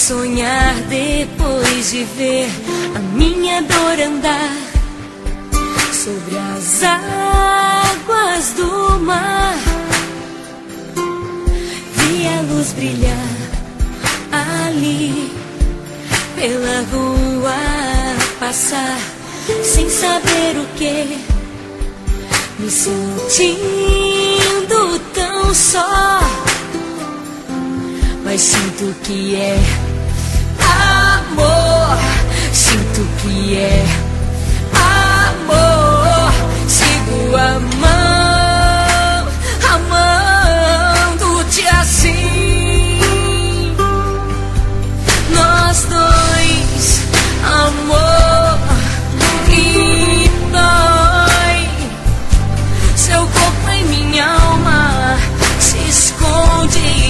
sonhar depois de ver a minha dor andar sobre as águas do mar. Vi a luz brilhar ali pela rua passar, sem saber o que, me sentindo tão só. Mas sinto que é amor, sinto que é amor. Sigo amando-te assim. Nós dois, amor, e dói. Seu corpo em minha alma se esconde.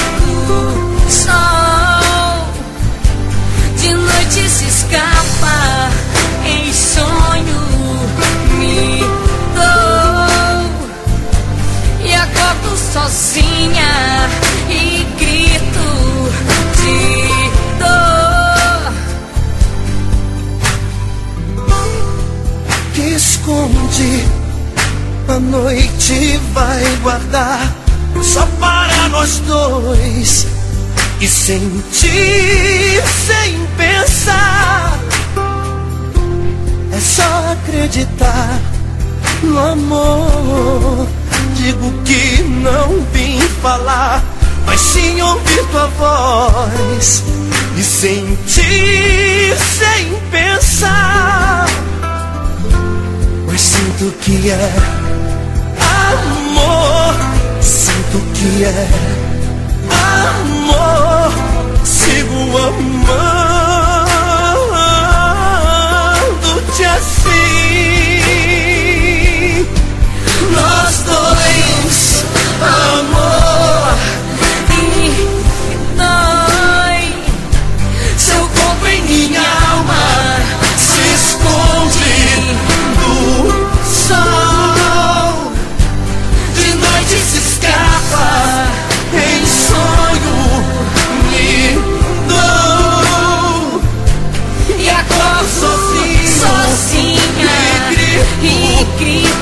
Sol de noite se escapa, em sonho me dou e acordo sozinha e grito de dor. Que esconde, a noite vai guardar só para nós dois e sentir sem pensar. É só acreditar no amor. Digo que não vim falar, mas sim ouvir tua voz e sentir sem pensar. Mas sinto que é amor, sinto que é amor. Sigo amando-te assim. Nós dois, amor, e dói. seu corpo em minha alma se esconde do sol. De noite se escapa, em sonho me dou e acordo sozinha E grito